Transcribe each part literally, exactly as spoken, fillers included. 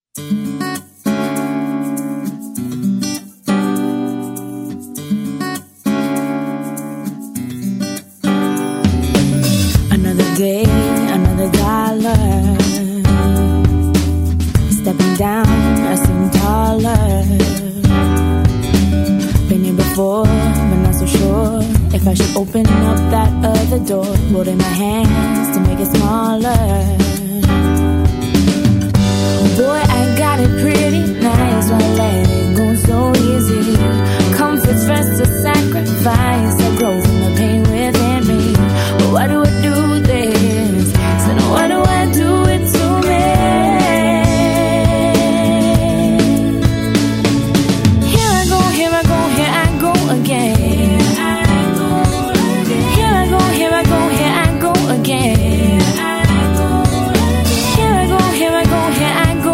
Another day, another dollar. Stepping down, I seem taller. Been here before, but not so sure if I should open up that other door. Holding my hands to make it smaller. Boy, I got it pretty nice. Why let it go so easy? Comfort's first to sacrifice. I grow from the pain within me. But why do I do this? So now why do I do it to me? Here I go, here I go, here I go again. Here I go, here I go, here I go again. Here I go, here I go, here I go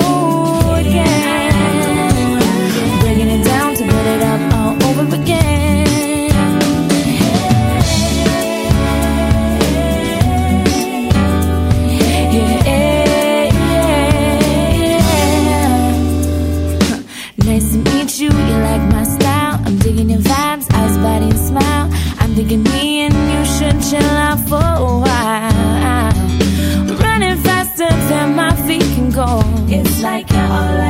again. Breaking it down to put it up all over again. Yeah, yeah, yeah. Nice to meet you, you like my style. I'm digging your vibes, eyes, body, and smile. I'm thinking me and you should chill out for a while. We're running faster than my feet can go. It's like you're all